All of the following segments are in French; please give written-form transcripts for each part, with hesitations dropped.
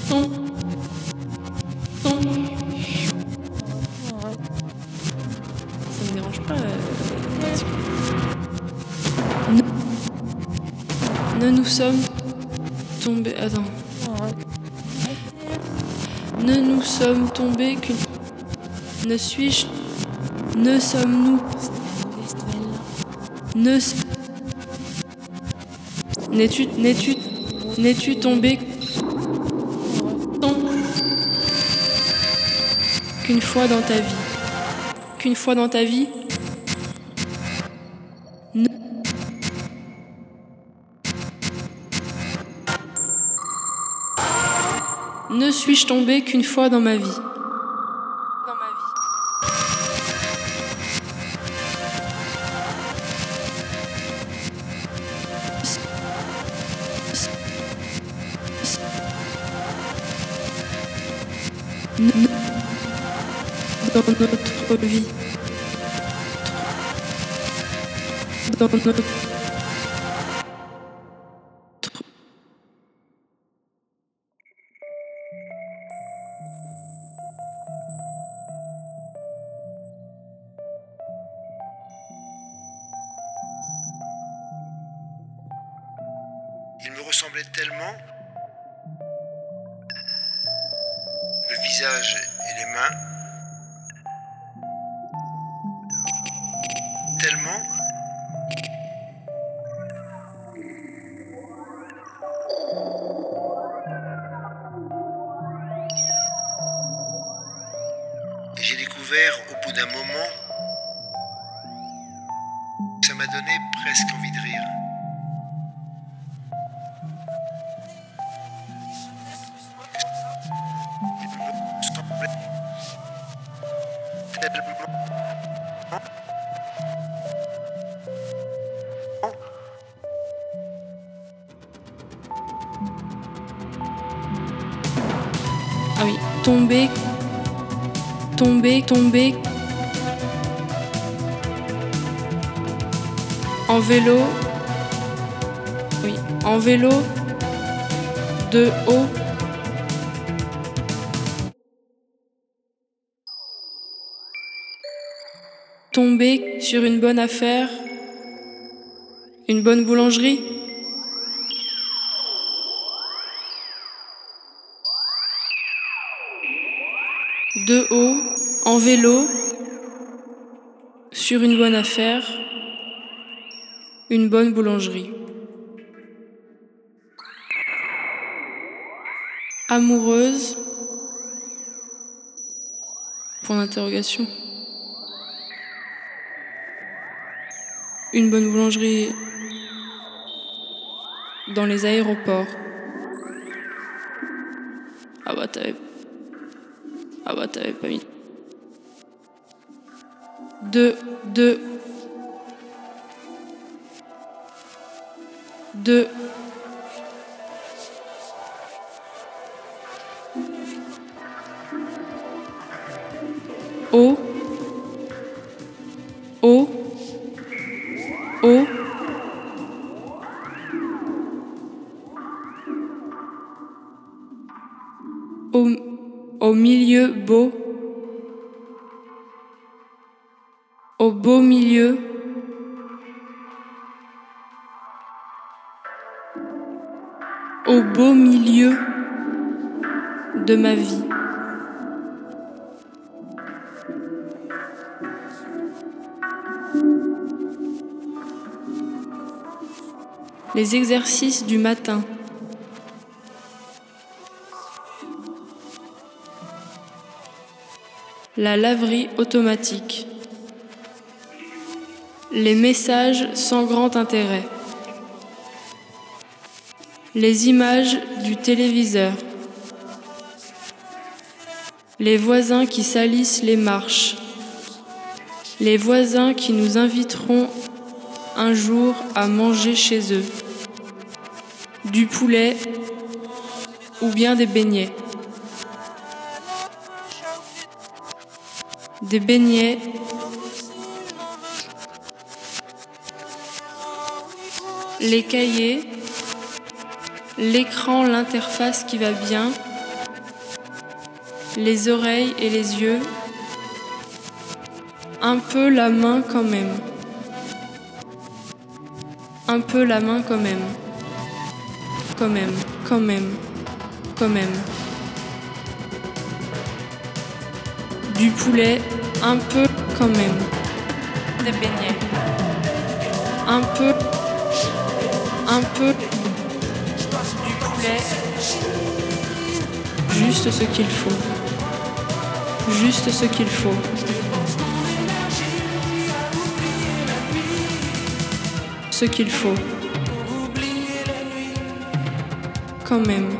ton, ton. Ça me dérange pas. Ne nous sommes tombés. Attends. Ne nous sommes tombés qu'une. Ne suis-je. Ne sommes-nous. N'es-tu tombé qu'une fois dans ta vie? Qu'une fois dans ta vie? Ne suis-je tombé qu'une fois dans ma vie? Dans notre vie. Dans notre. Il me ressemblait tellement, le visage et les mains, tellement et j'ai découvert au bout d'un moment que ça m'a donné presque envie de rire. Ah oui, tomber. En vélo. Oui, en vélo. De haut. Tomber sur une bonne affaire. Une bonne boulangerie. De haut, en vélo, sur une bonne affaire, une bonne boulangerie. Amoureuse, point d'interrogation. Une bonne boulangerie dans les aéroports. Ah bah t'avais pas mis. De au milieu beau, au beau milieu, au beau milieu de ma vie. Les exercices du matin. La laverie automatique. Les messages sans grand intérêt. Les images du téléviseur. Les voisins qui salissent les marches. Les voisins qui nous inviteront un jour à manger chez eux. Du poulet ou bien des beignets. Des beignets, les cahiers, l'écran, l'interface qui va bien, les oreilles et les yeux, un peu la main quand même, un peu la main quand même, quand même, quand même, quand même. Du poulet, un peu quand même. Des beignets. Un peu du poulet. Juste ce qu'il faut. Juste ce qu'il faut. Ce qu'il faut. Quand même.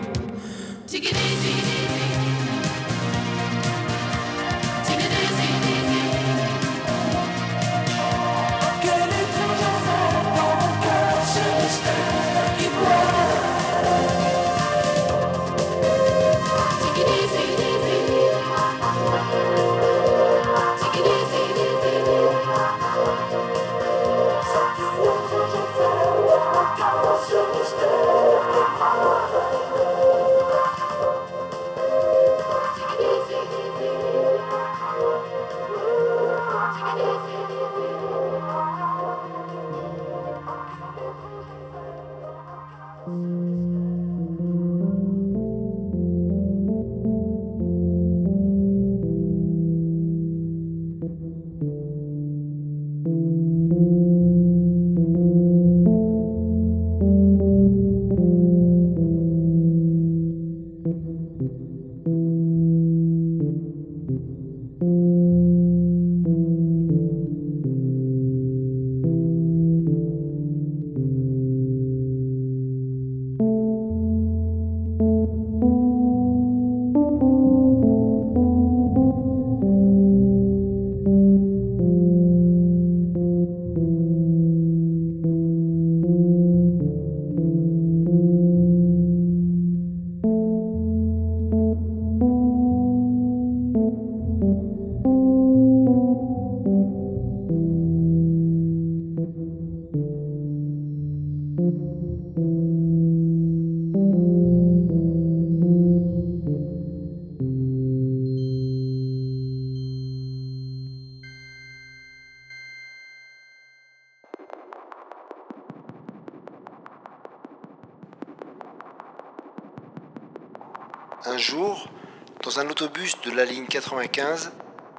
Un jour, dans un autobus de la ligne 95,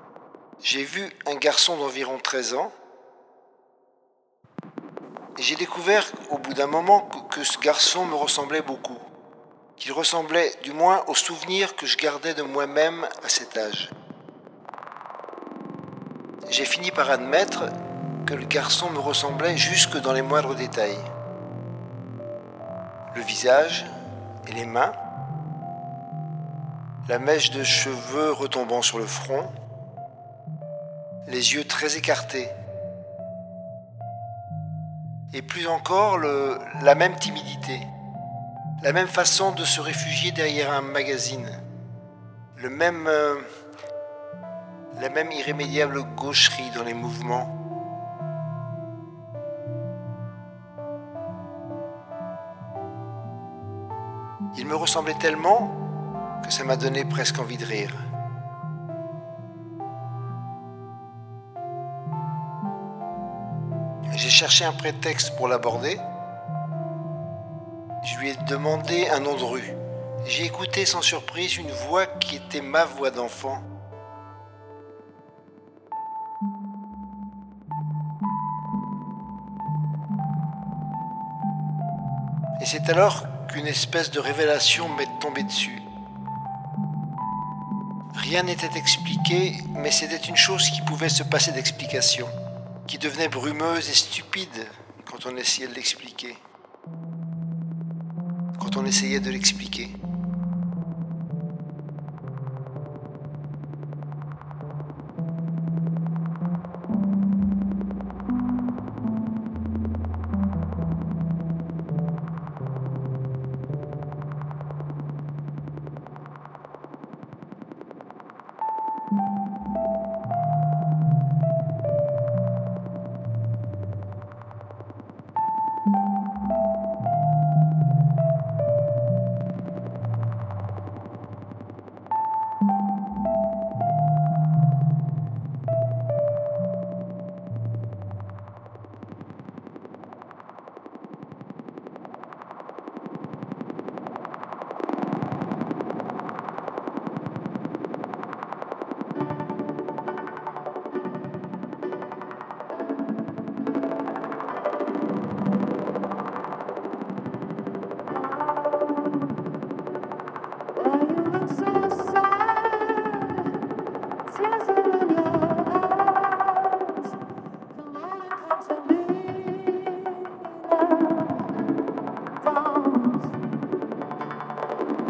j'ai vu un garçon d'environ 13 ans et j'ai découvert au bout d'un moment que ce garçon me ressemblait beaucoup, qu'il ressemblait du moins aux souvenirs que je gardais de moi-même à cet âge. J'ai fini par admettre que le garçon me ressemblait jusque dans les moindres détails. Le visage et les mains, la mèche de cheveux retombant sur le front, les yeux très écartés, et plus encore la même timidité, la même façon de se réfugier derrière un magazine, la même irrémédiable gaucherie dans les mouvements. Il me ressemblait tellement que ça m'a donné presque envie de rire. J'ai cherché un prétexte pour l'aborder. Je lui ai demandé un nom de rue. J'ai écouté sans surprise une voix qui était ma voix d'enfant. Et c'est alors qu'une espèce de révélation m'est tombée dessus. Rien n'était expliqué, mais c'était une chose qui pouvait se passer d'explication, qui devenait brumeuse et stupide quand on essayait de l'expliquer. Quand on essayait de l'expliquer.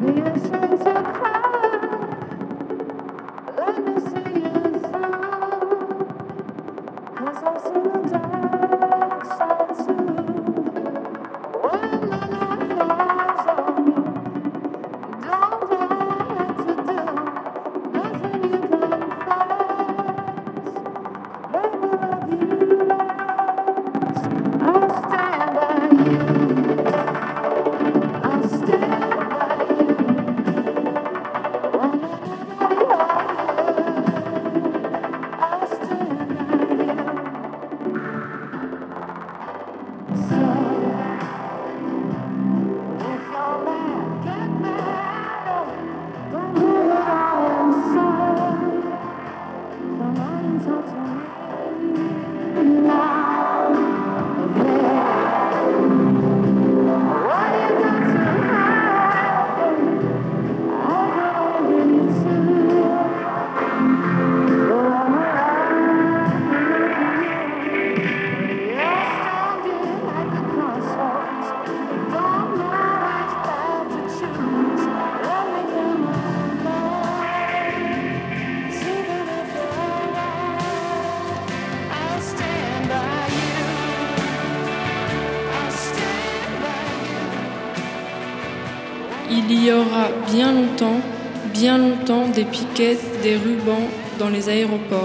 Il y aura bien longtemps des piquettes, des rubans dans les aéroports.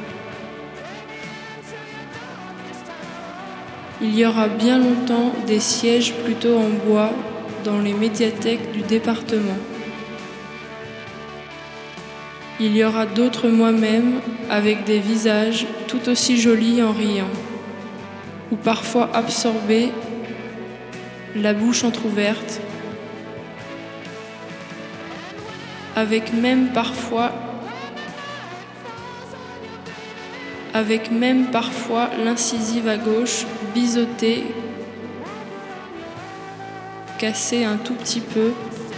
Il y aura bien longtemps des sièges plutôt en bois dans les médiathèques du département. Il y aura d'autres moi-même avec des visages tout aussi jolis en riant, ou parfois absorbés, la bouche entr'ouverte, avec même parfois l'incisive à gauche biseautée, cassée un tout petit peu,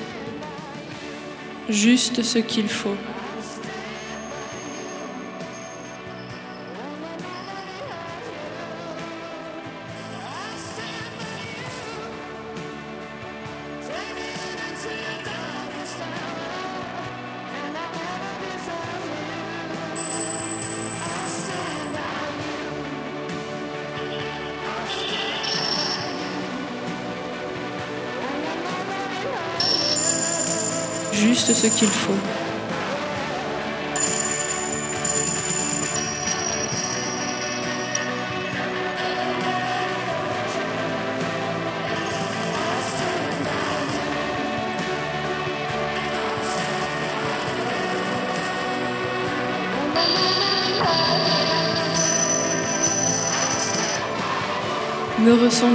juste ce qu'il faut. Juste ce qu'il faut. Me ressembles-tu ?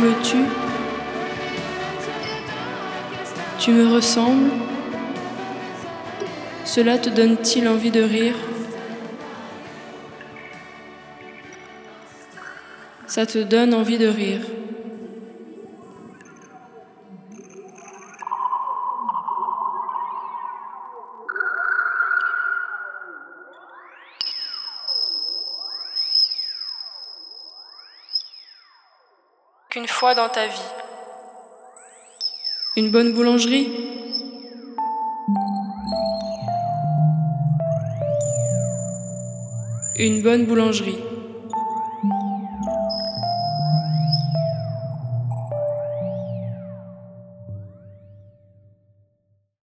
Tu me ressembles ? Cela te donne-t-il envie de rire ? Ça te donne envie de rire. Qu'une fois dans ta vie. Une bonne boulangerie ? Une bonne boulangerie.